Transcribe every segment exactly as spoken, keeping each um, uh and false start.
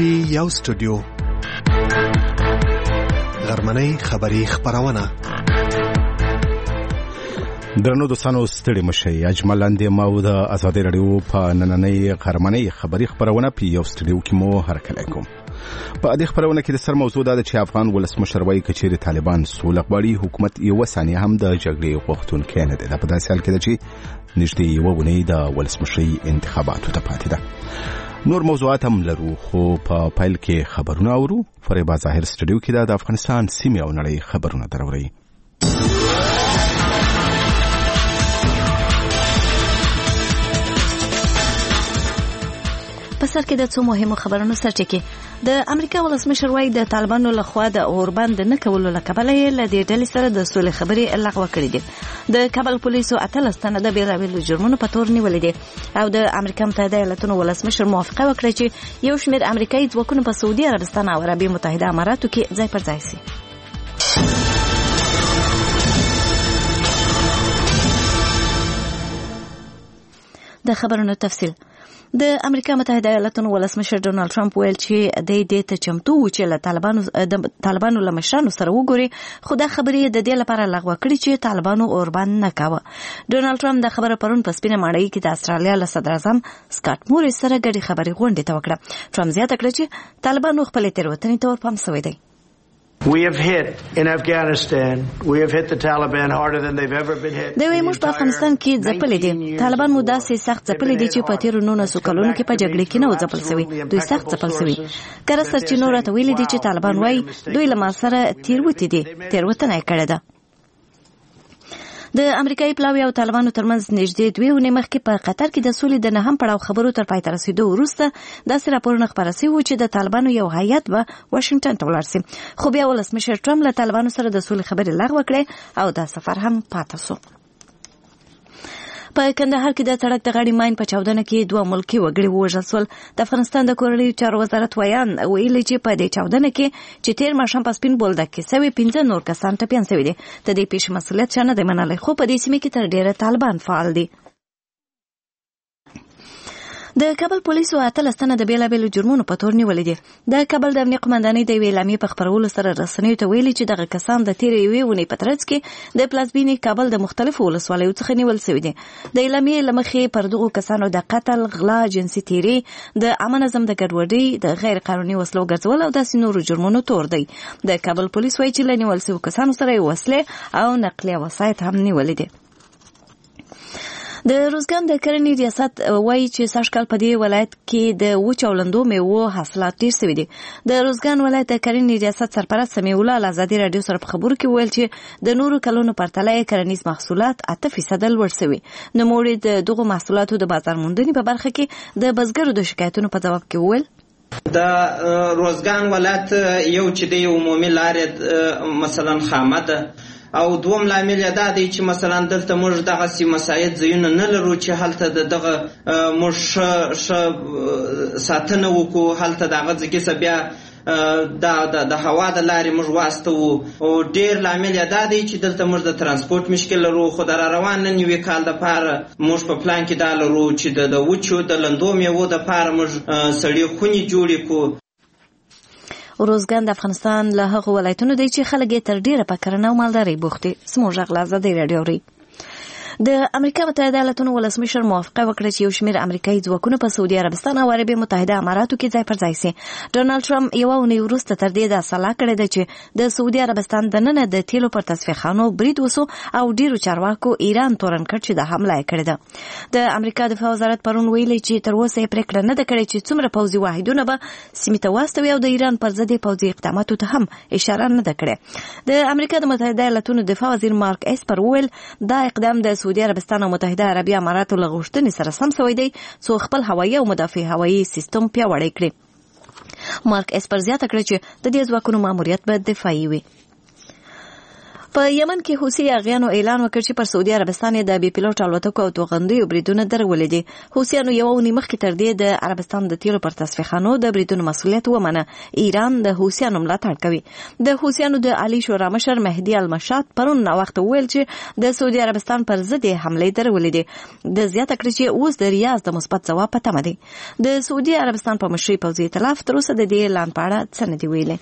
پی یو سټوډیو غرمنۍ خبری خبرونه درنو دوستانو ستړي مشي اجمل اندې مو د ازادي رادیو په نننۍ غرمنۍ خبری خبرونه په یو سټوډیو کې مو هرکلی کوم. په دې خبرونه کې د سر موضوع ده چې افغان ولسمشر وايي کچېرې طالبان سوله غواړي حکومت یو ثانیه هم د جګړې غوښتونکی نه دی. دا په داسې حال کې ده چې نږدې یوه اونۍ د ولسمشرۍ انتخاباتو ته پاتې ده. نور موضوعات هم لرو خو په پایل کې خبرونه اورو. فریبا ظاهر سټوډیو کې د افغانستان سیمې او نړۍ خبرونه دروري. په سر کې د څو مهمو خبرونو سرچکه د امریکا ولسمشر وايي د طالبانو لخوا د اوربند نه کولو لکبلې ل دې ډلې سره د سولې خبرې لغوه کړې دي. د کابل پولیسو اتلس تنه د بیلابیلو جرمونو په تور نیولې دي او د امریکا متحده ایالاتونو ولسمشر موافقه وکړه چې یو شمېر امریکایي ځواکونه په سعودي عربستان او عربي متحده اماراتو کې ځای پر ځای شي. د خبرونو تفصیل. د امریکا متحده ایالاتونو ولسمشر ډونالد ټرمپ ویل چې د دې ته چمتو و چې له طالبانو د طالبانو له مشرانو سره وګوري، خو دا خبرې د دې لپاره لغوه کړې چې طالبانو اوربند نه کاوه. ډونالد ټرمپ د خبره پرون په سپینه ماڼۍ کې د استرالیا له صدر اعظم سکاټ موریس سره ګډې خبرې غونډې ته وکړه. ټرمپ زیاته کړه چې طالبانو خپلې تېروتنې ته ورپام شوی دی. We have hit in Afghanistan. We have hit the Taliban harder than they've ever been hit. دوی موږ په افغانستان کې ځپلې دي. طالبان مو داسې سخت ځپلې دي چې په تیرو نولسو کلونو کې په جګړې کې نه و ځپل شوي. دوی سخت ځپل شوي. کله سرچینو راته ویلي دي چې طالبان وايي دوی له ما سره تیروتې دي. تیروتنه یې کړې ده. د امریکایي پلاوي او طالبانو ترمنځ نږدې دوه ونې مخکې په قطر کې د سولې د نهم پړاو خبرو تر پای ته رسیدو وروسته داسې راپورونه خپاره شوي وو چې د طالبانو یو هیات به واشنګټن ته ولاړ شي، خو بیا ولسمشر ټرمپ له طالبانو سره د سولې خبرې لغوه کړې او دا سفر هم پاتې شو. په کندهار کې د سړک د غاړې ماین په چاودنه کې دوه ملکي وګړي ووژل شول. د افغانستان د کورنیو چارو وزارت ویان ویلي چې په دې چاودنه کې چې تیر ماښام په سپین بولدک کې سوي پنځه نور کسان ټپیان شوي دي. د دې پیښې مسؤلیت چا نه دی منلی، خو په دې سیمه کې تر ډیره طالبان فعال دي. د کابل پولیسو اتلس تنه د بیلابیلو جرمونو په تور نیولې دي. د کابل د امنیت قومندانۍ د یوې اعلامیې په خپرولو سره رسنیو ته ویلي چې دغه کسان د تیرې یوې اونۍ په ترڅ کې د پلازمینې کابل د مختلفو ولسوالیو څخه نیول شوي دي. د اعلامیې له مخې پر دغو کسانو د قتل، غلا، جنسي تیري، د عامه نظم د ګډوډۍ، د غیر قانوني وسلو ګرځول او داسې نورو جرمونو تور دی. د کابل پولیس وايي چې له نیول شویو کسانو سره یې وسلې او نقلیه وسایط هم نیولې دي. د روزګان د کرنې ریاست وايي چې سږکال په دې ولایت کې د وچو او لندو میوو حاصلات ډېر شوي دي. د روزګان ولایت د کرنې ریاست سرپرست سمیع الله له ازادي راډیو سره په خبرو کې ویل چې د نورو کلونو پرتله یې کرنیز محصولات اته فیصده لوړ شوي. نوموړي د دغو محصولاتو د بازار موندنې په برخه کې د بزګرو د شکایتونو په ځواب کې وویل د روزګان ولایت یو چې د عمومي لارې مثلا خامه ده او دوم لامل یې دا دی چې مثلا دلته موږ دغه سي مساعد ځایونه نه لرو چې هلته دغه موږ ښه ساتنه وکړو. هلته دغه ځای بیا د د هوا د لارې موږ واستو او ډېر لامل یې دا دی چې دلته موږ د ترانسپورت مشکل لرو. خو د را روان نن یوې کال دپاره موږ په پلان کې دا لرو چې د وچو د لندو میوو دپاره موږ سړې خونې جوړې کړو. روزګان د افغانستان له هغو ولایتونو دی چې خلک یې تر ډیره په کرنه او مالدارۍ بوخت دي. زموږ غږ له ازادي راډیو اوري. د امریکا متحده ایالاتونو ولسمشر موافقه وکړه چې یو شمېر امریکایي ځواکونه په سعودي عربستان او عربي متحده اماراتو کې ځای پر ځای شي. ډونالد ټرمپ یوه اونۍ وروسته تر دې دا سلا کړې ده چې د سعودي عربستان دننه د تیلو پر تصفیهخانو برید وسو او ډیرو چارواکو ایران تورن کړ چې د حمله یې کړې ده. د امریکا دفاع وزارت پرون ویلي چې تر اوسه یې پرېکړه نه ده کړې چې څومره پوځي واحدونه به سیمې ته واستوي او د ایران پر ضد پوځي اقداماتو ته هم اشاره نه ده کړې. د امریکا د متحده ایالاتونو دفاع وزیر مارک اسپر وویل دا اقدام د سعودي عربستان او متحده عربي اماراتو له غوښتنې سره سم شوی دی څو خپل هوایي او مدافع هوایي سیستم پیاوړی کړي. مارک اسپر زیاته کړه چې د دې ځواکونو ماموریت به دفاعي وي. په یمن کې حوثي اغیانو اعلان وکړ چې پر سعودي عربستان د بي پیلوټ الوتکو او توغندیو بریدونه درولې دي. حوثیانو یو اونۍ مخکې تر دې د عربستان د تیلو پر تصفیحانو د بریدونو مسؤلیت ومنه. ایران د حوثیانو ملاتړ کوي. د حوثیانو د عالی شورا مشر مهدي المشات پرون وخت ویل چې د سعودي عربستان پر ضد حمله درولې دي. د زیاته کړ چې اوس د ریاض د مثبت ځواب په تمه دي. د سعودي عربستان په مشرۍ پوځي ائتلاف تر اوسه د دې اعلان په اړه څه نه دي ویلي.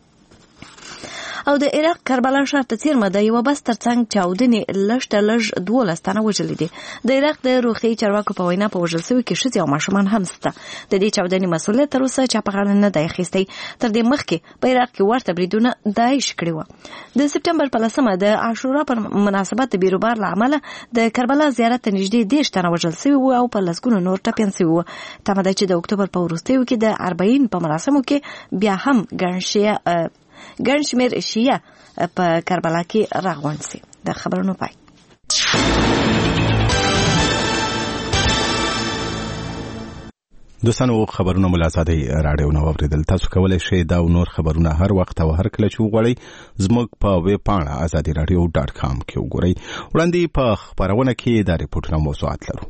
او د عراق کربلا ښار ته څیرمه د یوه بس تر څنګ چاودنې لږ ته لږ دولس تنه وژلي دي. د عراق د روغتیايي چارواکو په وینا په وژل سوي کې ښځې او ماشومان هم شته. د دې چاودنې مسؤلیت تر اوسه چا په غاړه نه دی اخیستی. تر دې مخکې په عراق کې ورته بریدونه داعش کړي وو. د سپټمبر په لسمه د عاشورا پر مناسبت د بیروبار له امله د کربلا زیارت ته نږدې دېرش تنه وژل سوي وو او په لسګونو نور ټپیان سوي وو. تمه ده چې د اکتوبر په وروستیو کې د اربعین په مراسمو کې بیا هم ګڼ شیعه ګڼ شمېر شیعه په کربلا کې راغونډ سي. د خبرونو پای. دوستانو خبرونه ملازادي راډیو نو اوریدل. تاسو کولای شئ دا نور خبرونه هر وخت او هر کله چې وغواړئ زموږ په ویب پاڼه ازادي رادیو ډاټ کام کې وګورئ. وړاندې په خبرونه کې دا ریپورتونه موضوعات لرو.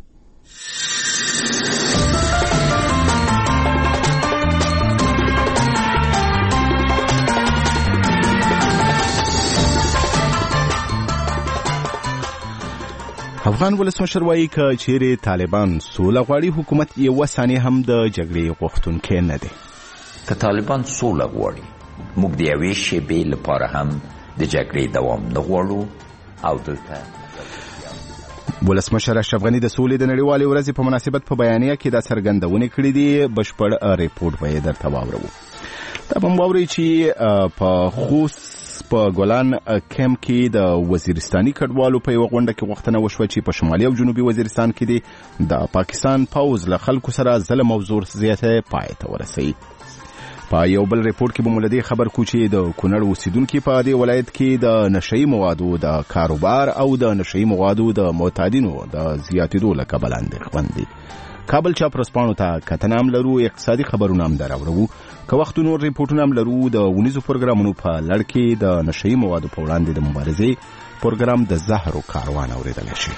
افغان ولسمشر وایي که چیرې طالبان سوله غواړي حکومت یوه ثانیه هم د جګړې غوښتونکی نه دی. که طالبان سوله غواړي موږ د یوې شېبې لپاره هم د جګړې دوام نه غواړو او دلته ولسمشر اشرف غني د سولې د نړیوالې ورځې په مناسبت په بیانیه کې دا څرګندونې کړې دي. بشپړ ریپورت به یې درته واورو. دا به واورئ چې په خوست په ګولان کمپ کې د وزیرستاني کډوالو په یو غونډه کې غوښتنه وشوه چې په شمالي او جنوبي وزیرستان کې د پاکستان پوځ له خلکو سره ظلم او زور زیاته پای ته ورسوي. په یو بل ریپورت کې به مولدي خبر کو چې د کونړ اوسیدونکو په دې ولایت کې د نشئی موادو د کاروبار او د نشئی موادو د معتادینو د زیاتېدو له کبله اندېښمن دي. کابل چاپ رسپانو ته کتنه هم لرو. اقتصادي خبرونه هم دراوړو. که وخت نور ریپورتونه هم لرو. د ونیزو پروګرامونو په لړ کې د نشئی موادو په وړاندې د مبارزې پروګرام د زهرو کاروان اورېدلی شي.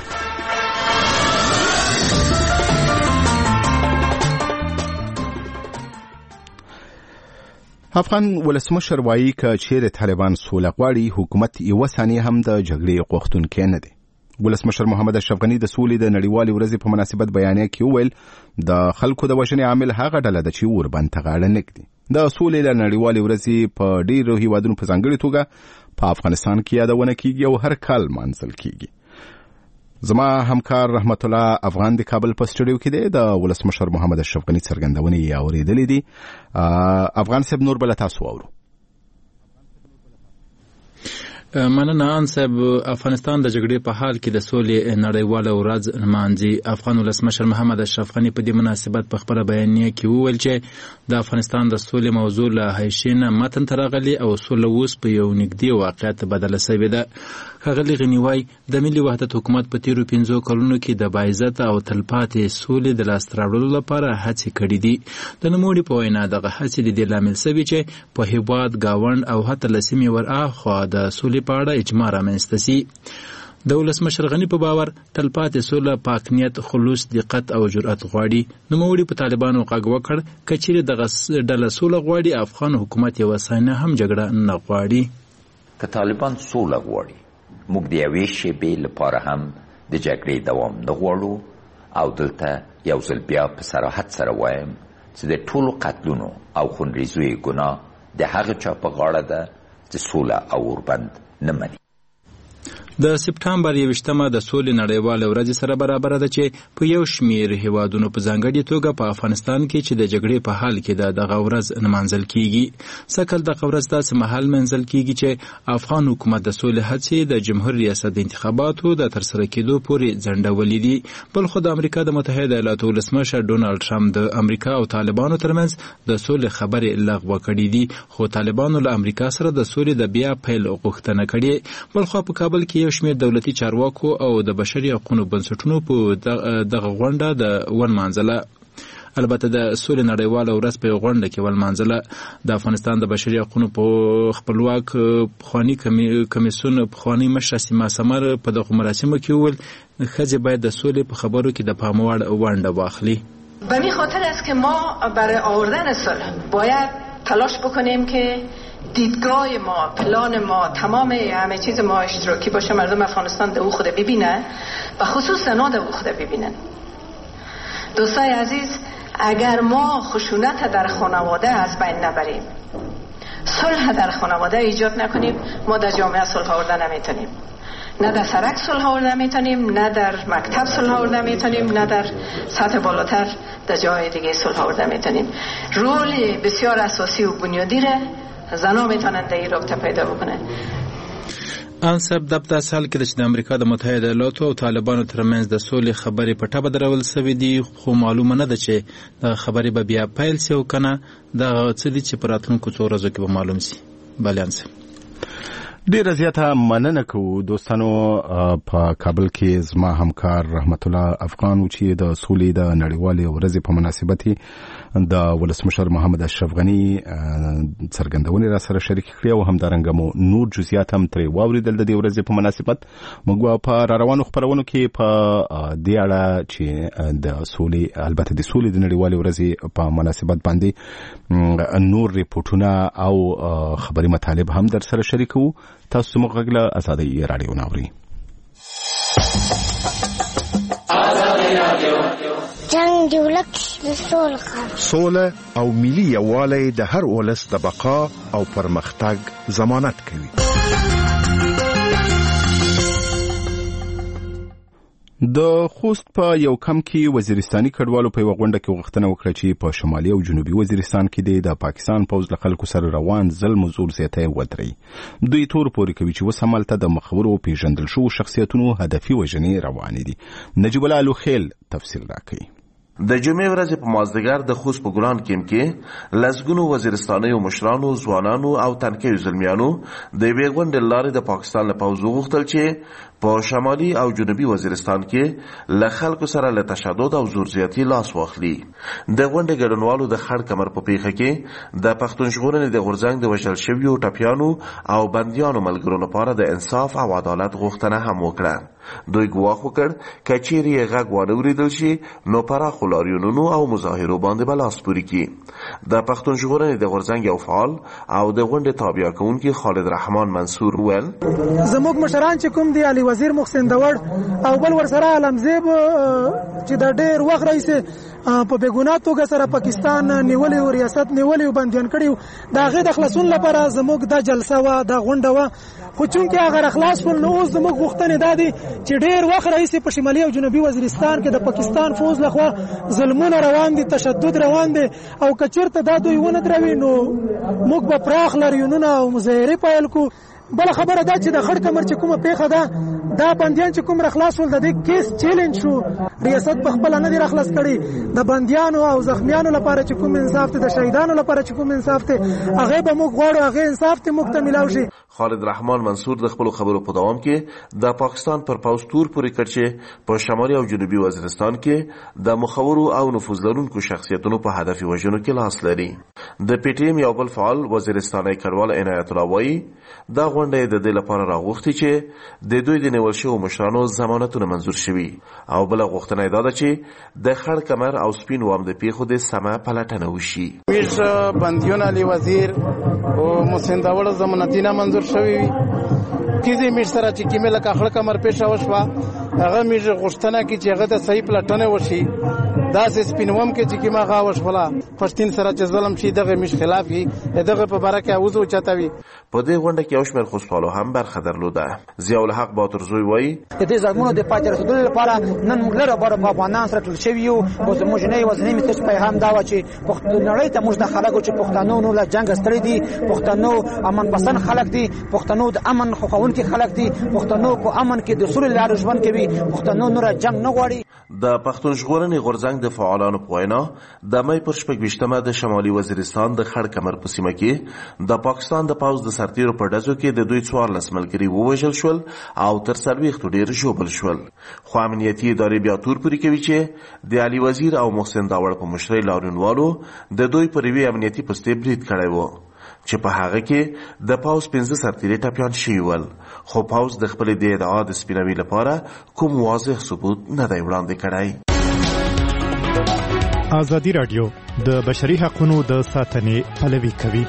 افغان ولسمشر وایي که چیرې طالبان سوله غواړي حکومت یوه ثانیه هم د جګړې غوښتونکی نه دی. ولسمشر محمد اشرف غني د سولې د نړیوالې ورځې په مناسبت بیانیه کې وویل د خلکو د وژنې عامل هغه ډله ده چې اوربند ته غاړه نږدي. د سولې د نړیوالې ورځې په ډېرو هیوادونو په ځانګړې توګه په افغانستان کې یادونه کیږي او هر کال مانځل کیږي. زما همکار رحمت الله افغان د کابل په سټوډیو کې دی. د ولسمشر محمد اشرف غني څرګندونې یې اورېدلې دي. افغان صاحب نور بل تاسو واورو. مننه ان صاحب. افغانستان د جګړې په حال کې د سولې نړیواله ورځ نمانځي. افغان ولسمشر محمد اشرف غني په دې مناسبت په خبره بیانیه کې وویل چې د افغانستان د سولې موضوع له هیشینه متن ته راغلي او سوله اوس په یو نږدې واقعیت بدله شوې ده. ښاغلي غني وایي د ملي وحدت حکومت په تیرو پنځو کلونو کې د باعزته او تلپاتې سولې د لاسته راوړلو لپاره هڅې کړې دي. د نوموړي په وینا دغه هڅې د دې لامل شوي چې په هېواد ګاونډ او حتی له سیمې ورهاخوا د سولې په اړه اجماع رامنځته سي. د ولسمشر غني په باور تلپاتې سوله پاک نیت، خلوص، دقت او جرأت غواړي. نوموړي په طالبانو غږ وکړ که چیرې دغه ډله سوله غواړي افغان حکومت یوه ثانیه هم جګړه نه غواړي. که طالبان سوله غواړي موږ د یوې شېبې لپاره هم د جګړې دوام نه غواړو او دلته یو ځل بیا په صراحت سره وایم چې د ټولو قتلونو او خونریزیو ګناه د هغه چا په غاړه ده چې سوله او اوربند نه مني. د سپټمبر یویشتمه د سولې نړیواله ورځ سره برابر ده چې په یو شمیر هیوادونو په ځانګړې توګه په افغانستان کې چې د جګړې په حال کې د دغه ورځ نمانځل کیږي. سکل دغه ورځ داسې مهال منځل کیږي چې افغان حکومت د سولې هڅې د جمهور ریاست د انتخاباتو د ترسره کېدو پورې ځنډولې دي. بل خو د امریکا د متحده ایالاتو ولسمشر ډونالډ ټرمپ د امریکا او طالبانو ترمنځ د سولې خبرې لغوه کړې دي، خو طالبانو له امریکا سره د سولې د بیا پیل غوښتنه کړې. بل خو په کابل کې یو شمېر دولتي چارواکو او د بشري حقوقو بنسټونو په دغه غونډه د ونمانځله. البته د سولې نړیواله ورځ په غونډه کې ولمانځله. د افغانستان د بشري حقوقو په خپلواک پخواني کمیسیون پخواني مشر سیما سمر په دغه مراسمو کې وویل ښځې باید د سولې په خبرو کې د پام وړ ونډه واخلي. به این خاطر است که ما برای آوردن صلح باید تلاش بکنیم که دیدگاه ما، پلان ما، تمام همه چیز ما اشتراکی باشه، مردم افغانستان ده او خود ببینن و خصوص زنان ده او خود ببینن. دوستای عزیز، اگر ما خشونت در خانواده از بین نبریم، صلح در خانواده ایجاد نکنیم، ما در جامعه صلح آوردن نمیتونیم. نه در سرک صلح آوردن میتونیم، نه در مکتب صلح آوردن میتونیم، نه در سطح بالاتر در جای دیگه صلح آوردن میتونیم. رول بسیار اساسی و بنیادی را زنان میتونن در این رابطه پیدا بکنن. انصب د په سال کې د امریکا د متحده ایالاتو او طالبانو ترمنځ د سولې خبرې په ټاپه درول سوي دي، خو معلومه نه ده چې د خبرې به بیا پیل شي او کنه د څه دي چې په راتلونکو څو ورځو کې به معلوم شي. بله انصب ډیره زیاته مننه کوو دوستانو. په کابل کې زما همکار رحمت الله افغان و چې د سولې د نړیوالې ورځې په مناسبت د ولسمشر محمد اشرف غني څرګندونې را سره شریک کړې او همدارنګه مو نور جزئیات هم ترې واوریدل د دې ورځې په مناسبت. موږ په را روانو خپرونو کې په دې اړه چې د سولې البته د سولې د نړیوالې ورځې په مناسبت باندې نور ریپورتونه او خبري مطالب هم در سره شریکو. تاسو موږ غږ له ازادي رادیو ناوري. جنگ جوړک سوله سوله او ملي یووالی د هر ولس د بقا او پرمختګ ضمانت کوي. د خوست په یو کم کې وزیرستاني کډوالو په یو غونډه کې غوښتنه وکړه چې په شمالي او جنوبي وزیرستان کې د پاکستان پوځ له خلکو سره روان ظلم او زور زیاتی ودري. دوی تور پورې کوي چې اوس همالته د مخورو پیژندل شوو شخصیتونو هدفي وژنې روانې دي. نجیب الله الوخیل تفصیل راکوي. د جمعې ورځې په مازدیګر د خوست په ګلان کیم کې لسګونو وزیرستانیو مشرانو، ځوانانو او تنکیو زلمیانو د یوې غونډې له لارې د پاکستان له پوځ وغوښتل چې په شمالي او جنوبي وزیرستان کې له خلکو سره له تشدد او زور زیاتي لاس واخلي. د غونډې ګډونوالو د خړ کمر په پیښه کې د پښتون ژغورنې د غورځنګ د وژل شویو ټپیانو او بندیانو ملګرو لپاره د انصاف او عدالت غوښتنه هم وکړه. دوی ګواښ وکړ که چیرې یې غږ وانه اورېدل شي نو پراخو لاریونونو او مظاهرو باندې به لاس پورې کړي. د پښتون ژغورنې د غورځنګ یو فعال او د غونډې تابع کوونکي خالد رحمان منصور وویل زموږ مشران چې کوم دی علي وزیر محسن داوړ او بل ورسره علمزیب چې د ډېر وخت راهیسې په بېګناه توګه سره پاکستان نیولې او ریاست نیولې او بندیان کړي د هغې د خلاصون لپاره زموږ دا جلسه وه، دا غونډه وه. خو چونکې هغه خلاص شول نو اوس زموږ غوښتنې دا دي چې ډېر وخت راهیسې په شمالي او جنوبي وزیرستان کې د پاکستان فوج لخوا ظلمونه روان دي، تشدد روان دي او که چېرته دا دوی ونه دروي نو موږ به پراخ لاریونونه او مظاهرې پیل کړو. بله خبره دا چې د خړ کمر چې کومه پیښه ده دا بندیان چې کوم راخلاص ول د دې کیس چیلنج شو، ریاست په خپل نه دی راخلاص کړي. د بندیانو او زخمیانو لپاره چې کوم انصاف ته، د شهیدانو لپاره چې کوم انصاف ته، هغه به موږ غواړو هغه انصاف ته موږ ته ملاو شي. خالد رحمان منصور د خپل خبرو په دوام کې د پاکستان پر پوځ تور پورې کړ چې په شمالي او جنوبي وزیرستان کې د مخورو او نفوذ لرونکو شخصیتونو په هدفي وژنو کې لاس لري. د پی ټی ایم یو بل فعال وزیرستاني کډوال عنایت الله وایي دا غونډه د دې لپاره راغوښتي چې د دوی د نیول شوو مشرانو ضمانتونه منظور شوي او بله غوښتنه یې دا ده چې د خړ کمر او سپین وام د پیښو د سمه پلټنه وشي. میرزا بندیون علي وزیر او محسن داوړ ضمانتونه منظور شوي وي. کیږي میر سره چې کیمه لکه خړ کمر پیښه وشوه هغه میر غوښتنه کوي چې هغه د صحیح پلټنه وشي. داسې سپینوم کې چې کیمه غا وشوله پښتين سره چې ظلم شي دغه مش خلاف وي دغه په باره کې اوزو چتاوي. په دې غونډه کې یو شمېر خوشحالو هم برخه درلوده. ضیاء الحق باترزوی وایي د دې زمونو د پاتې رسېدلو لپاره نن موږ لره باره په افغانان سره ټول شوي یو او زموږ نه یوازینی میسج پیغام دا و چې نړۍ ته موږ د خلکو چې پښتانه نو له جنګ ستړي دي، پښتانه امن پسند خلک دي، پښتانه د امن خوښونکي خلک دي، پښتانه په امن کې د سولې لارې ژوند کوي چې پښتنو نور جنگ نه غواړي. د پښتون ژغورنې غورځنګ د فعالانو په وینا د مې پر شپږویشتمه د شمالي وزیرستان د خړ کمر په سیمه کې د پاکستان د پوځ د سرتیرو په ډزو کې د دوی څوارلس ملګري ووژل شول او تر څلوېښتو ډېر ژوبل شول. خو امنیتي ادارې بیا تور پورې کوي چې د علي وزیر او محسن داوړ په مشرۍ لاریونوالو د دوی پر یوې امنیتي پستې برید کړی و چې په هغه کې د پوځ پنځه سرتیري ټپیان شوي ول، خو پوځ د خپلې دې ادعا د سپینوي لپاره کوم واضح ثبوت نه دی وړاندې کړی. ازادي راډیو د بشري حقوقو د ساتنې پلوي کوي.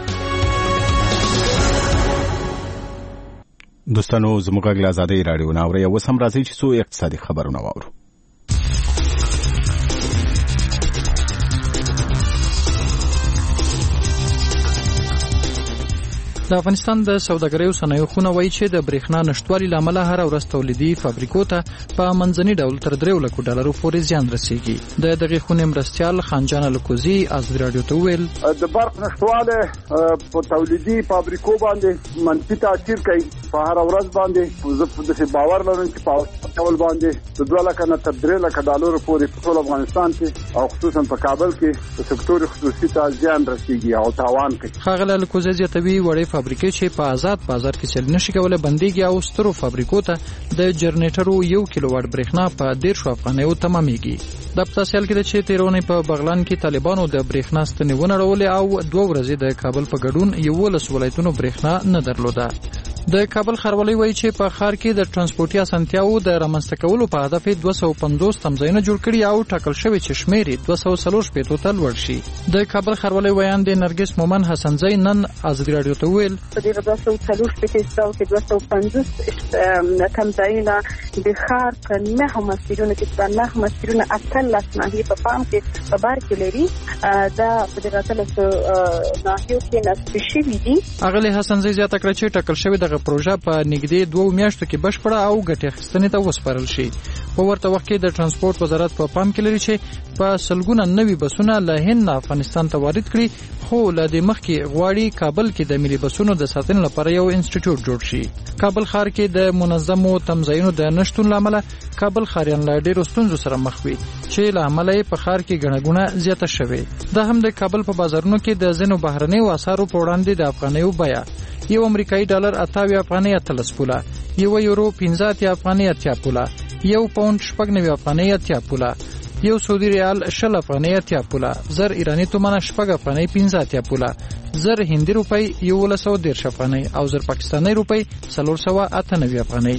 دوستانو زموږ غږ ازادي راډیو نه اوري، اوس هم راځي چې څو اقتصادي خبرونه واورو. د افغانستان د سوداګرۍ صنایعو خونه وایي چې د برېښنا نشټوالي له امله هر ورځ تولیدي فابریکو ته په منځني ډول تر درې لکو ډالرو پورې زیان رسیږي. د دغې خونې مرستیال خانجان الکوزي ازادي راډیو ته وویل د برق نشټواله په تولیدي فابریکو باندې منفي تاثیر کوي. په هر ورځ باندې زه د باور لرم چې په ډول باندې د دوه لکه نه تر درې لکه ډالرو پورې په ټول افغانستان کې او خصوصا په کابل کې د سکتور خصوصي ته زیان رسیږي او تاوان کوي. ښاغلی الکوزي زیاتوي وړې فابریکې چې په آزاد بازار کې چل نشي کولای بنديږي او سترو فابریکو ته د جنریټرو یو کیلو واټ برېښنا په دیرشو افغانیو تمامېږي. د پتاسیال کې د چې تیرونې په بغلان کې طالبانو د برېښنا ستنې ونړولې او دوه ورځې د کابل په ګډون یولس ولایتونو برېښنا نه درلوده. د کابل ښاروالۍ وایي چې په ښار کې د ترانسپورتي اسانتیاوو د رامنځته کولو په هدف دوه سوه پنځوس تمځایونه جوړ کړي او ټاکل شوی چې شمېر یې دوه سوه څلور شپېتو ته لوړ شي. د کابل ښاروالۍ ویاند نرګس مومن حسنزی نن ازادي راډیو ته وویل په دې دوه سوه څلور شپېتو استاو کې دوه سوه پنځوس تمځایونه د ښار په نهو مسیرونو کې د نهو مسیرونو اتلس ناحیې په پام کې په بار کې لري. دا په دې اتلسو ناحیو کې نصب شوي دي. اغلې حسنزی زیاته کړه چې ټاکل شوی دغه پروژه په نږدې دوه میاشتو کې بشپړه او ګټې اخیستنې ته وسپارل شي. په ورته وخت کې د ترانسپورت وزارت په پام کې لري چې په سلګونه نوي بسونه له هند افغانستان ته وارد کړي، خو له دې مخکې غواړي کابل کې د ملي بسونو د ساتنې لپاره یو انسټیټیوټ جوړ شي. کابل ښار کې د منظمو تمځایونو د نشتون له امله کابل ښاریان له ډېرو ستونزو سره مخ وي چې له امله یې په ښار کې ګڼه ګوڼه زیاته شوې. دا هم د کابل په بازارونو کې د ځینو بهرنیو اسعارو په وړاندې د افغانیو بیه یو امریکایي ډالر اتاوی افغانۍ اتلس پوله، یو یورو پنځه اتیا افغانۍ اتیا پوله، یو پاونډ شپږ نوي افغانۍ اتیا پوله، یو سعودي ریال شل افغانۍ اتیا پوله، زر ایراني تومنه شپږ افغانۍ پنځه اتیا پوله، زر هندي روپۍ یولس سوه دېرش افغانۍ او زر پاکستاني روپۍ څلور سوه اته نوي افغانۍ.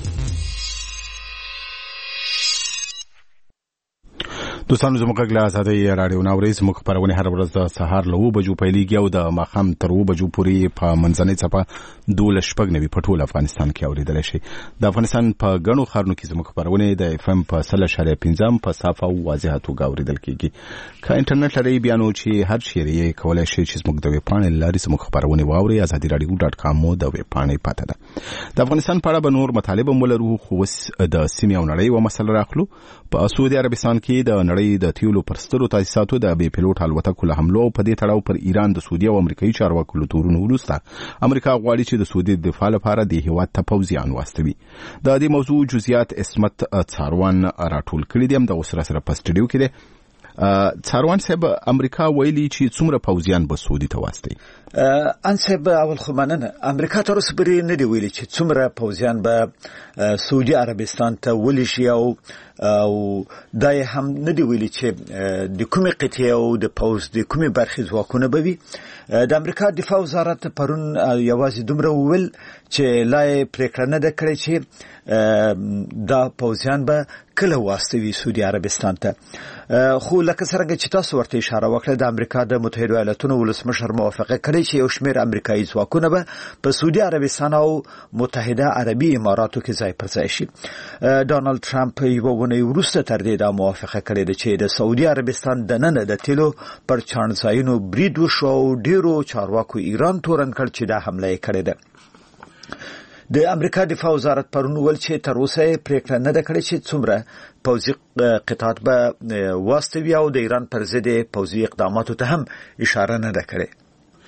دوستانو زموږ غږ له ازادۍ راډیو نه اورئ. زموږ خپرونې هره ورځ د سهار له اوه بجو پیلېږي او د ماښام تر اوه بجو پورې په منځنۍ څپه دولس شپږ نوي په ټول افغانستان کې اورېدلی شي. د افغانستان په ګڼو ښارونو کې زموږ خپرونې د اف ام په سل اشاریه پنځه په صافه او واضحه توګه اورېدل کېږي. که انټرنیټ لرئ بیا نو چې هر چیرې یې کولی شئ چې زموږ د ویبپاڼې له لارې زموږ خپرونې واورئ. ازادي راډیو ډاټ کام مو د ویبپاڼې پته ده. د افغانستان په اړه به نور مطالب هم ولرو، خو اوس د سیمې او نړۍ یوه مسله راخلو. په سعودي عربستان کې د نړۍ د تیلو پر سترو تاسیساتو د بې پیلوټ الوتکو له حملو او په دې تړاو پر ایران د سعودي او امریکایي چارواکو له تورونو وروسته امریکا غواړي چې د سعودي د دفاع لپاره د هېواد ته پوځیان واستوي. د دې موضوع جزئیات اسمت څاروان راټول کړي دي. همدغه سره سره په سټډیو کې دی څاروان صاحب. امریکا ویلي چې څومره پوځیان به سعودي ته واستوي؟ ان صاحب اول خو مننه. امریکا تر اوسه پورې نه دی ویلي چې څومره پوځیان به سعودي عربستان ته ولېږي او او دا هم نه دی ویلي چې د کومې قطعې او د پوځ د کومې برخې ځواکونه به وي. د امریکا دفاع وزارت پرون یوازې دومره وویل چې لا یې پرېکړه نه ده کړې چې دا پوځیان به کله واستوي سعودي عربستان ته. خو لکه څرنګه چې تاسو ورته اشاره وکړه، د امریکا د متحده ایالاتونو ولسمشر موافقه کړې چې یو شمېر امریکایي ځواکونه به په سعودي عربستان او متحده عربي اماراتو کې ځای پر ځای شي. ډانلډ ټرمپ یوه اونۍ وروسته تر دې دا موافقه کړې ده چې د سعودي عربستان دننه د تیلو پر چاڼځایونو برید وشو او ډېرو چارواکو ایران تورن کړ چې دا حمله یې کړې ده. د امریکا دفاع وزارت پرون ویل چې تر اوسه یې پرېکړه نه ده کړې چې څومره پوځي قطعات به واستوي او د ایران پر ضد پوځي اقداماتو ته هم اشاره نه ده کړې.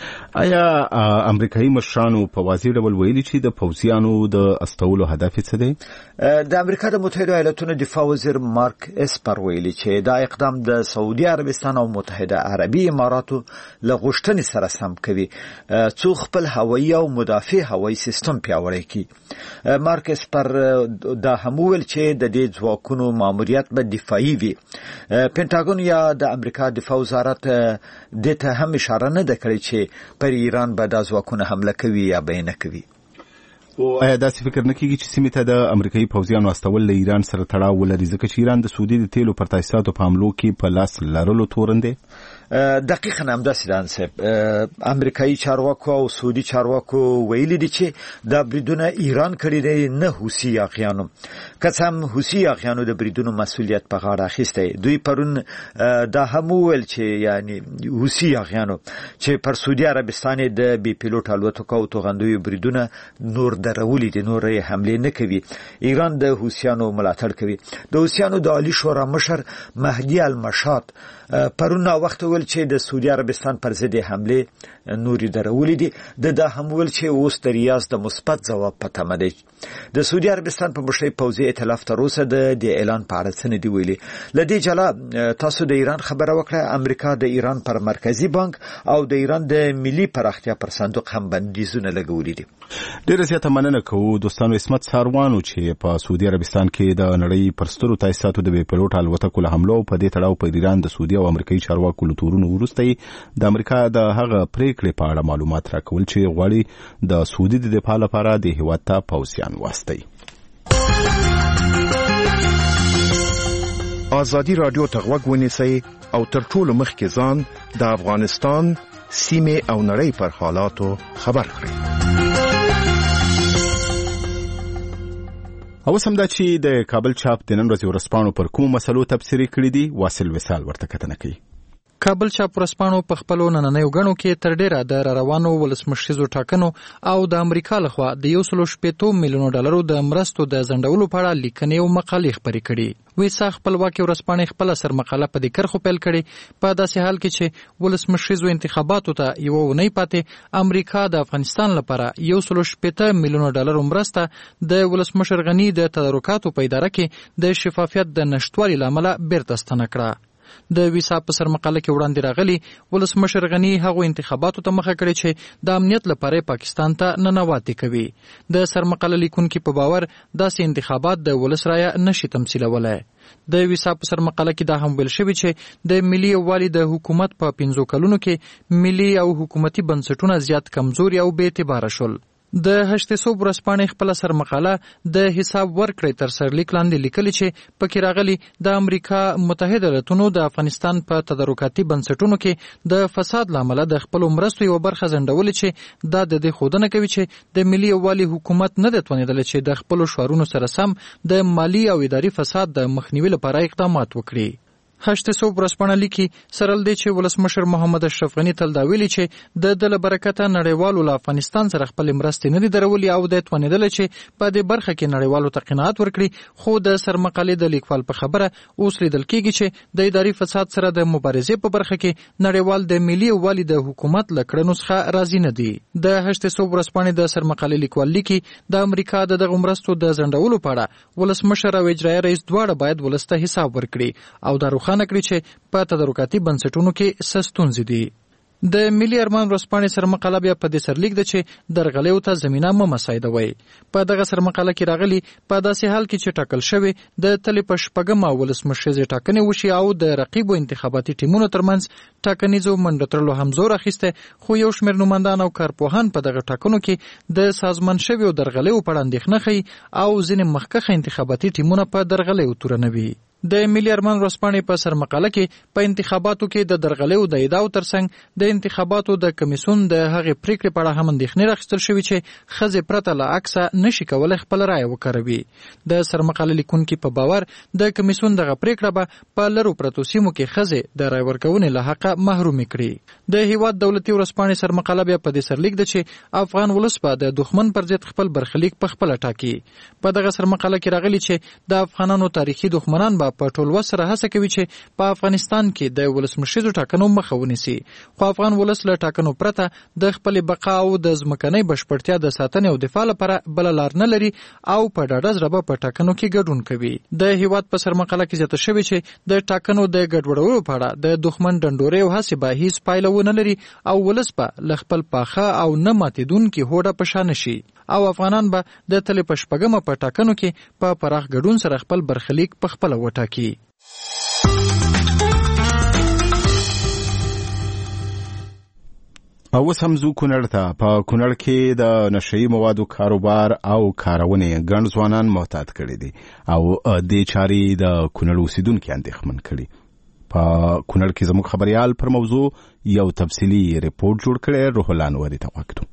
آیا امریکایي مشرانو په واضح ډول ویلي چې د پوځیانو د استولو هدف څه دی؟ د امریکا د متحده ایالاتونو دفاع وزیر مارک اسپر ویلي چې دا اقدام د سعودي عربستان او متحده عربي اماراتو له غوښتنې سره سم کوي څو خپل هوایي او مدافع هوایي سیستم پیاوړی کړي. مارک اسپر دا هم ویل چې د دې ځواکونو ماموریت به دفاعي وي. پینټاګون یا د امریکا دفاع وزارت دې ته هم اشاره نه ده کړې چې پر ایران به دا ځواکونه حمله کوي یا به نه کوي. آیا داسې فکر نه کیږي چې سیمې ته د امریکایي پوځیانو استول له ایران سره تړاو ولري ځکه چې ایران د سعودي د تیلو پر تاسیساتو په حملو کې په لاس لرلو تورن دی؟ دقیقاً همداسې ده صاحب. امریکایي چارواکو او سعودي چارواکو ویلي دي چې دا بریدونه ایران کړي دي نه حوثي یاغیانو. که څه هم حوثي یاغیانو د بریدونو مسؤلیت په غاړه اخیستی. دوی پرون دا هم وویل چې یعنی حوثي یاغیانو چې پر سعودي عربستان د بي پیلوټ الوتکو او توغندیو بریدونه نور درولي دي، نور یې حملې نه کوي. ایران د حوثیانو ملاتړ کوي. د حوثیانو د عالی شورا مشر مهدي المشات پرون وخت ول چې د سعودي عربستان پر ضد حمله نوري درولې دي. د دا هم ول چې اوس د ریاض د مثبت ځواب پته مده. د سعودي عربستان په مشرۍ پوځي ائتلاف تر اوسه د اعلان په اړه څه نه دی ویلي. لدې جلا تاسو د ایران خبره وکړه. امریکا د ایران پر مرکزی بانک او د ایران د ملي پراختیا پر صندوق هم بندیزونه لګولې دي. ډیره زیاته مننه کوو دوستانو. اسمت ساروانو چې په سعودي عربستان کې د نړۍ پر سترو تاسیساتو د بي پیلوټ الوتکو له حملو په دې تړاو په ایران د سعودي او امریکایي چارواکو له تورونو وروسته د امریکا د هغه پریکړې په اړه معلومات راکول چې غواړي د سعودي د دفاع لپاره د هیواد ته پوځیان واستوي. ازادي رادیو ته غوږ ونیسئ او تر ټولو مخکې ځان د افغانستان سیمې او نړۍ پر حالاتو خبر کړئ. او سم دا چې د کابل چاپ د نن ورځې ورځپاڼو پر کوم مسلو تبصرې کړې دي واصل وصال ورته کتنه کوي. کابل چاپ ورځپاڼو په خپلو نننیو غڼو کې تر ډیره د روانو ولسمشریزو ټاکنو او د امریکا لخوا د یو سل شپږ میلیونو ډالرو د مرستو د ځنډولو په اړه لیکنې او مقالې خپرې کړي. ویسا خپلواکي ورځپاڼې خپل سر مقاله په دې کرخو پیل کړي په داسې حال کې چې ولسمشریزو انتخاباتو ته یو ونی پاتې امریکا د افغانستان لپاره یو سل شپږ میلیونو ډالرو مرسته د ولسمشر غنی د تدارکاتو په اداره کې د شفافیت د نشټوالي لامل بیرته ستنه کړه. د ویسا په سر مقاله کې وړاندې راغلي ولسمشر غنی هغه انتخاباتو ته مخه کړې چې د امنیت لپاره پاکستان ته ننواتې کوي. د سر مقاله لیکونکو په باور داسې انتخابات د ولس رایه نشي تمثیلولای. د ویسا په سر مقاله کې دا هم ویل شوی چې د ملي یووالي د حکومت په پنځو کلونو کې ملي او حکومتي بنسټونه زیات کمزوري او بې اعتباره شول. د هشت سو ورځپاڼې خپل سر مقاله د حساب ورکړې تر سرلیک لاندې لیکلي چې پکې راغلي د امریکا متحده ایالاتونو د افغانستان په تدارکاتي بنسټونو کې د فساد لامل د خپل مرستو یو برخه ځنډول چې دا د دې خودنه کوي چې د ملي یووالي حکومت نه د توانیدل چې د خپل شوارونو سره سم د مالی او اداري فساد د مخنیوي لپاره اقدامات وکړي. هشت سو ورځپاڼه لیکي سرل دی چې ولسمشر محمد اشرف غنی تل دا ویلي چې د دله برکته نړیوالو له افغانستان سره خپل مرستې نه دي درولي او د توانیدل چې په دې برخه کې نړیوالو ته قناعت ورکړي. خو د سرمقالې د لیکوال په خبره اوس لیدل کېږي چې د اداري فساد سره د مبارزې په برخه کې نړیوال د ملي یووالي د حکومت له کړنو څخه راضي نه دي. د هشت سو ورځپاڼې د سرمقالې لیکوال لیکي د امریکا د دغه مرستو د ځنډولو په اړه ولسمشر او اجرایي رئیس دواړه باید ولسته حساب ورکړي او دا روښانه کړي چې په تدارکاتي بنسټونو کې څه ستونزې دي. د ملي ارمان ورځپاڼې سرمقاله بیا په دې سرلیک ده چې درغلیو ته زمینه مه مساعدوي. په دغه سرمقاله کې راغلي په داسې حال کې چې ټاکل شوی د تلې په شپږمه ولسمشریزې ټاکنې وشي او د رقیبو انتخاباتي ټیمونو ترمنځ ټاکنیزو منډه ترلو هم زور اخیسته. خو یو شمېر نوماندان او کارپوهان په دغه ټاکنو کې د سازمان شویو درغلیو په اړه اندېښنه ښیي او ځینې مخکښه انتخاباتي ټیمونه په درغلیو تورنوي. د ملي ارمان ورځپاڼې په سرمقاله کې په انتخاباتو کې د درغلیو د ادعاو ترڅنګ د انتخاباتو د کمیسیون د هغې پریکړې په اړه هم اندېښنې راخیستل شوي چې ښځې پرته له عکسه نشي کولی خپل رایه وکاروي. د سرمقاله لیکونکي په باور د کمیسیون دغه پریکړه به په لرو پرتو سیمو کې ښځې د رایې ورکونې له حقه محرومې کړي. د هیواد دولتي ورځپاڼې سرمقاله بیا په دې سرلیک ده چې افغان ولس به د دښمن پر ضد خپل برخلیک په خپله ټاکي. په دغه سرمقاله کې راغلي چې د افغانانو تاریخي دښمنان به په ټول وسره هڅه کوي چې په افغانستان کې د ولسمشریزو ټاکنو مخه ونیسي، خو افغان ولس له ټاکنو پرته د خپل بقا او د ځمکنۍ بشپړتیا د ساتنې او دفاع لپاره بل لار نه لري او په ډاډه زړه په ټاکنو کې ګډون کوي. د هیواد په سرمقاله کې زیاته شوی چې د ټاکنو د ګډوډولو په اړه د دښمن ډنډورې او هڅې به هیڅ پایله ونه لري او ولس به له خپل پاخه او نه ماتېدونکي هوډه په شا نشي او افغانان به د تلې په شپږمه په ټاکنو کې په پراخ ګډون سره خپل برخلیک په خپله وټاکي. اوس هم ځو کونړ ته. په کونړ کې د نشهیي موادو کاروبار او کارونې ګڼ ځوانان معتاد کړي دي او دې چارې د کونړ اوسیدونکي اندېښمن کړي. په کونړ کې زموږ خبريال پر موضوع یو تفصیلي ریپورت جوړ کړی. روح الله انوري ته وکړو.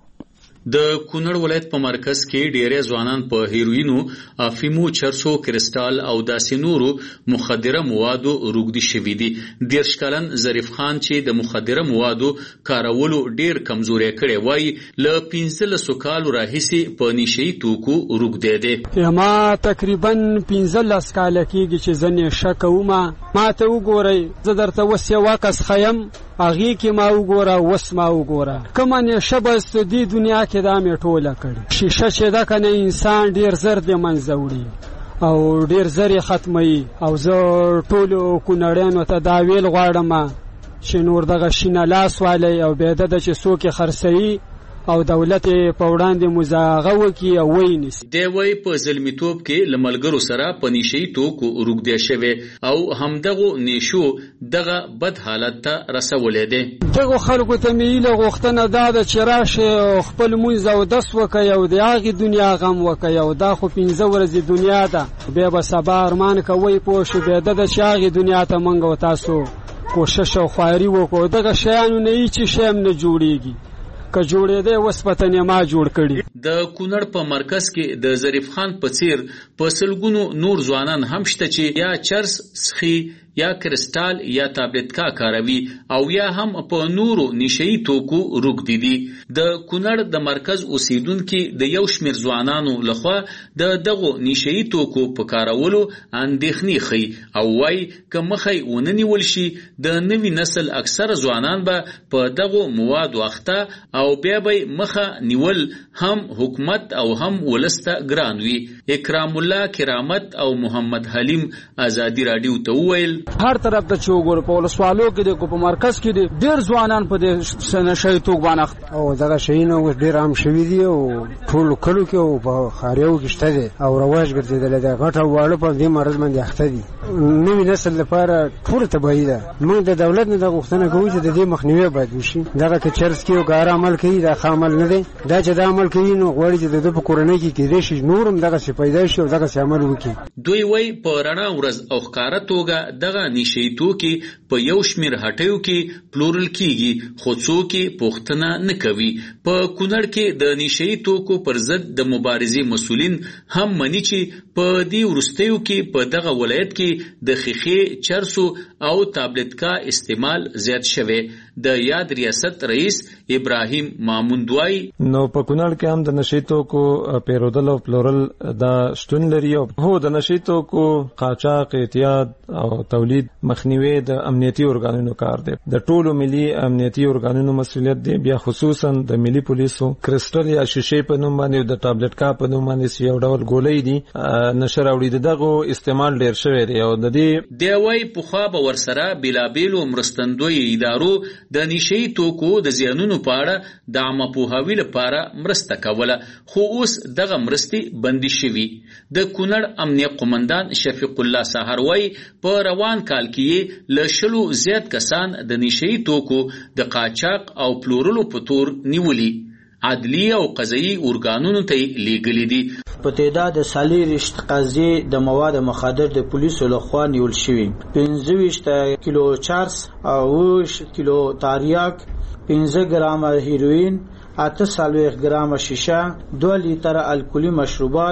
د کونړ ولایت په مرکز کې ډېری ځوانان په هیروینو، افیمو، چرسو، کرسټال او داسې نورو مخدره موادو روږدي شوي دي. دېرش کلن ظریف خان چې د مخدره موادو کارولو ډېر کمزوری کړی وایي له پنځلسو کالو راهیسې په نشهیي توکو روږدی دی. ما تقریبا پنځلس کاله کېږي چې زه نشه کوم. ما ته وګورئ، زه درته اوس یو عکس ښیم، هغې کې ما وګوره، اوس ما وګوره. کومه نشه به دې دنیا کې دا مې ټوله کړې. شیشه چې ده که نه انسان ډېر زر د منځه وړي او ډېر زر یې ختموي. او زه ټولو کونړیانو ته دا ویل غواړم چې نور دغه شینه لاس والی او بېده ده چې څوک یې خرڅوي او دولت په وړاندې مزاغه وکړي او ویې نیسي. دی وایي په زلمیتوب کې له ملګرو سره په نشهیي توکو روږدی شوی او همدغو نیشو دغه بد حالت ته رسولی دی. دغو خلکو ته مې هیله غوښتنه دا ده چې راشئ خپل لمونځ اودس وکئ او د هغې دنیا غم وکئ او دا خو پنځه ورځې دنیا ده. بیا به سبا ارمان کوئ پوه شو. بېده ده چې هغې دنیا ته موږ او تاسو کوشش او خواري وکړو. دغه شیانو نه هېڅ شی هم نه جوړېږي. که جوړېدی اوس پتن یې ما جوړ کړي. د کونړ په مرکز کې د ظریف خان په څیر په سلګونو نور ځوانان هم شته چې یا چرس څښي یا کرسټال یا تابلتکا کاروي او یا هم په نورو نشهیي توکو روږدي دي. د کونړ د مرکز اوسیدونکي د یو شمېر ځوانانو لخوا د دغو نشهیي توکو په کارولو اندېښنې ښیي او وایي که مخه یې ونه نیول شي د نوي نسل اکثره ځوانان به په دغو موادو اخته او بیا به مخه نیول هم حکومت او هم ولس ته ګران وي. اکرام الله کرامت او محمد حلیم ازادي راډیو ته وویل هر طرف ته چې وګورو په ولسوالو کې دی، په مرکز کې دی، ډېر ځوانان په دې نشهیي توکو باندې اخته او دغه شیونه اوس ډېر عام شوي دي او ټولو کلو کې او په ښاریو کې شته دی او رواج ګرځېدلی دی. غټ او واړه په دې مرض باندې اخته دي. نوي نسل لپاره ټوله تباهي ده. موږ د دولت نه دا غوښتنه کوو چې د دې مخنیوی باید وشي. دغه که چرس کې او که هر عمل کوي دا ښه عمل نه دی. دا چې دا عمل کوي نو غواړي چې د ده په کورنۍ کې کېدای شي نور هم دغسې پیدا شي او دغسې عمل وکړي. دوی وایي په رڼا ورځ او ښکاره توګه دغه نشهیي توکي په یو شمېر هټیو کې پلورل کیږي خو څوک یې پوښتنه نه کوي. په کونړ کې د نشهیي توکو پر ضد د مبارزې مسؤلین هم مني چې په دې وروستیو کې په دغه ولایت کې د ښیښې، چرسو او تابلتکا استعمال زیات شوی. د یاد ریاست رئیس ابراهیم ماموند وایي نو په کونړ کې هم د نشهیي توکو پیرودل او پلورل دا شتون لري. هو د نشهیي توکو قاچاق، اعتیاد او تولید مخنیوی د امنیتي ارګانونو کار دی. د ټولو ملي امنیتي ارګانونو مسؤلیت دی. بیا خصوصا د ملي پولیسو کرسټل یا شیشې په نوم باندې او د ټابلتکا په نوم باندې یو ډول ګولۍ دي نشه راوړي. دغه استعمال ډیر شوی دی او د دې دی وایي پخوا به ورسره بېلابېلو مرستندویو ادارو د نشهیي توکو د زیانونو په اړه د عامه پوهاوي لپاره مرسته کوله خو اوس دغه مرستې بندي شوي. د کونړ امنیه قومندان شفیق الله سهار وایي په روان کال کې له شلو زیات کسان د نشهیي توکو د قاچاق او پلورلو په تور نیولي. عدلی او قضایي ارګانونو ته لیږلي دي. په تعداد څلېرویشت قضیې د مواد مخدر د پولیسو لخوا نیول شوي. پنځه ویشت کیلو چرس او اووه کیلو تاریاک، پنځه ګرامه هیروین، اته څلوېښت ګرامه شیشه، دوه لیتره الکولي مشروبات،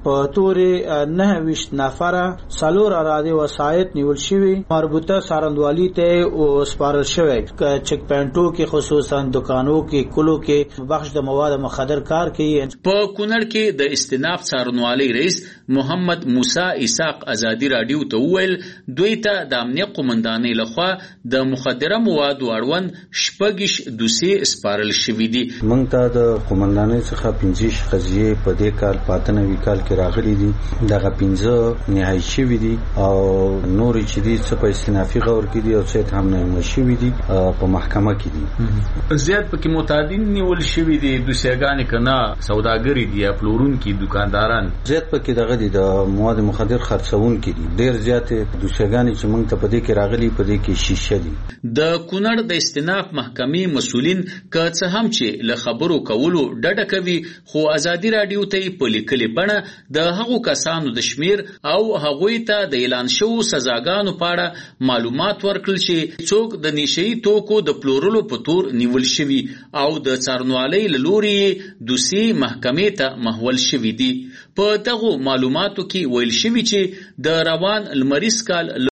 په تورې نه ویشت نفره څلور اراده وسایت نیول شوي مربوطه څارندوالي ته وسپارل شوی چک پوینټو کې خصوصا دکانو کې کلو کې بخش د مواد مخدر کار کوي. په کونړ کې د استناف څارنوالۍ رئیس محمد موسی اسحاق ازادي رادیو ته وویل دوی ته د امنیه قومندانۍ لخوا د مخدره موادو اړوند شپږ دوسیې سپارل شوي دي. موږ ته د قومندانۍ څخه پنځه قضیې په دې کال په اتنوي کال کې راغلي دي. دغه پنځه نهایي شوي دي او نور چې دي څه په استنافي غور کې دي او څه هم نه شوي دي په محکمه کې دي. زیات پکې متعدین نیول شوي دي دوسیګانې کنه سوداګری دي یا پلورونکي دکانداران زیات پکې دغه دي د مواد مخدر خرڅونکي دي. ډېر زیات دوسیګانې چې موږ ته په دې کې راغلي په دې کې شیشه دي. د کونړ د استناف محکمې مسولین که څه هم چې له خبرو کولو ډډه کوي خو ازادي رادیو ته په لیکلي بڼه د هغو کسانو د شمیر او هغوی ته د اعلان شوو سزاګانو په اړه معلومات ورکړل چې څوک د نشئی توکو د پلورلو په تور نیول شوي او د څارنوالۍ له لوري دوسي محکمې ته محول شوي دي. په دغو معلوماتو کې ویل شوي چې د روان لمریز کال